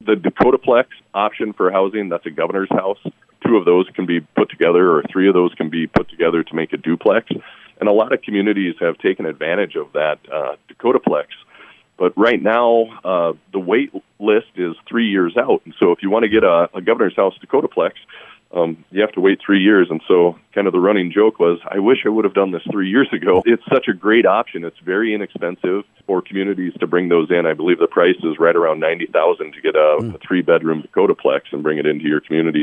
the Dakotaplex option for housing, that's a governor's house. 2 of those can be put together, or 3 of those can be put together to make a duplex. And a lot of communities have taken advantage of that Dakotaplex. But right now, the wait list is 3 years out. And so if you want to get a governor's house Dakotaplex, you have to wait 3 years. And so kind of the running joke was, I wish I would have done this 3 years ago. It's such a great option. It's very inexpensive for communities to bring those in. I believe the price is right around $90,000 to get a 3-bedroom Dakotaplex and bring it into your community.